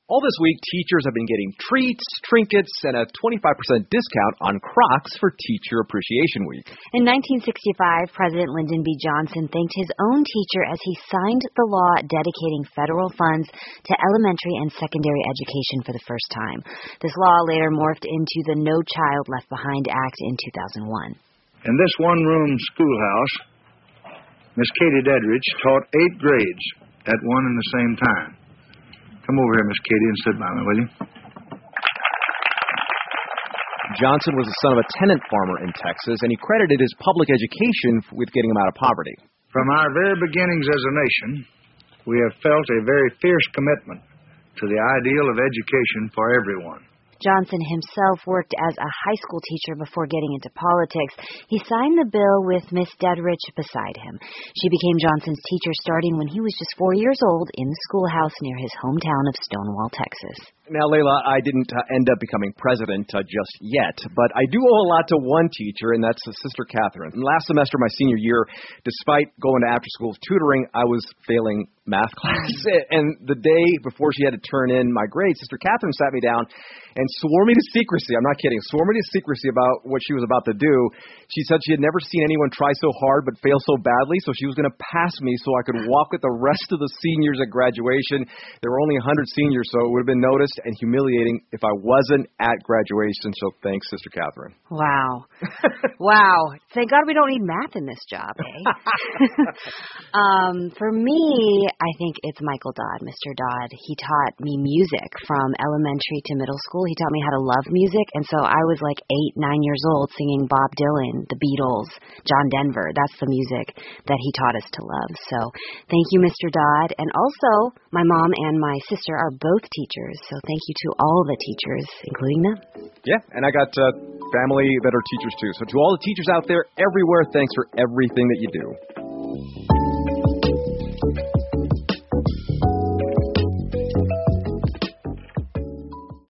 All this week, teachers have been getting treats, trinkets, and a 25% discount on Crocs for Teacher Appreciation Week. In 1965, President Lyndon B. Johnson thanked his own teacher as he signed the law dedicating federal funds to elementary and secondary education for the first time. This law later morphed into the No Child Left Behind Act in 2001. In this one-room schoolhouse, Miss Katie Dedrich taught 8 grades at one and the same time. Come over here, Miss Katie, and sit by me, will you? Johnson was the son of a tenant farmer in Texas, and he credited his public education with getting him out of poverty. From our very beginnings as a nation, we have felt a very fierce commitment to the ideal of education for everyone. Johnson himself worked as a high school teacher before getting into politics. He signed the bill with Miss Dedrich beside him. She became Johnson's teacher starting when he was just 4 years old in the schoolhouse near his hometown of Stonewall, Texas. Now, Layla, I didn't end up becoming president just yet, but I do owe a lot to one teacher, and that's Sister Catherine. Last semester, my senior year, despite going to after-school tutoring, I was failing math class. And the day before she had to turn in my grades, Sister Catherine sat me down and swore me to secrecy. I'm not kidding. Swore me to secrecy about what she was about to do. She said she had never seen anyone try so hard but fail so badly, so she was going to pass me so I could walk with the rest of the seniors at graduation. There were only 100 seniors, so it would have been noticed and humiliating if I wasn't at graduation. So thanks, Sister Catherine. Wow. Wow. Thank God we don't need math in this job, eh? For me, I think it's Michael Dodd, Mr. Dodd. He taught me music from elementary to middle school. He taught me how to love music, and so I was like 8, 9 years old singing Bob Dylan, the Beatles, John Denver. That's the music that he taught us to love. So thank you, Mr. Dodd. And also, my mom and my sister are both teachers, so thank you to all the teachers, including them. Yeah, and I got family that are teachers too. So to all the teachers out there everywhere, thanks for everything that you do.